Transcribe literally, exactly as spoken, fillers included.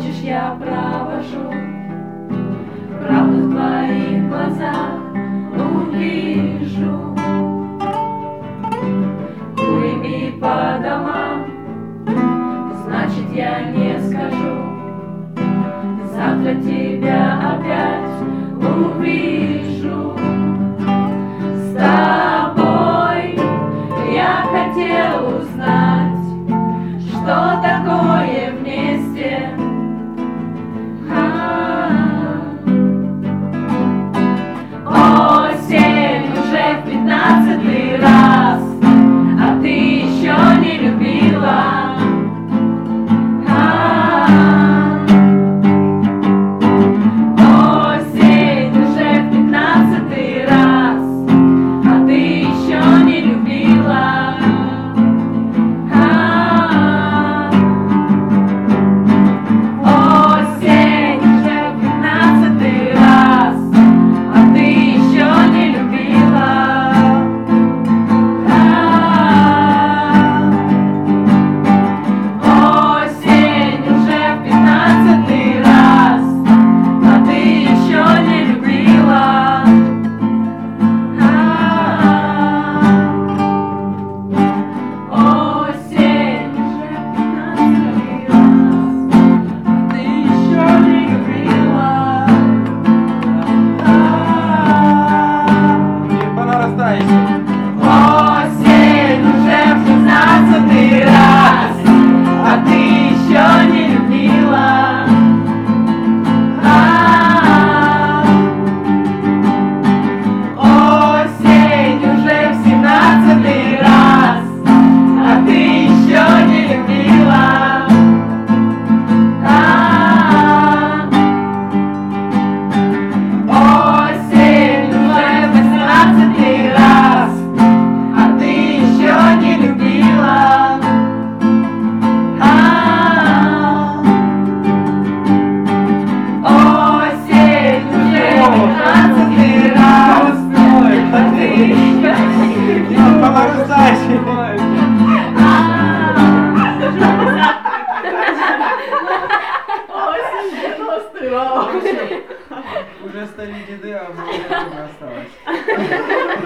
хочешь, я провожу. Правду в твоих глазах увижу. Курими по домам, значит, я не скажу. Завтра тебя опять увижу. С тобой я хотел узнать, что такое вместе. Осень уже в пятнадцатый раз, а ты еще не любила. Осень уже в пятнадцатый раз, а ты еще не любила. Осень уже в пятнадцатый раз, а ты еще не любила. Осень уже в пятнадцатый раз, а ты еще не любила. Осень уже в пятнадцатый раз, а ты еще не любила. И по нарастающей. Осень уже в пятнадцатый раз, а ты еще не любила. Осень уже в семнадцатый раз, а ты еще не любила. Осень уже в восемнадцатый раз, а ты еще не любила. Осень уже в пятнадцатый раз, а ты еще не любила. По нарастающей. Осень девяностый раз. Уже старые деды, а мы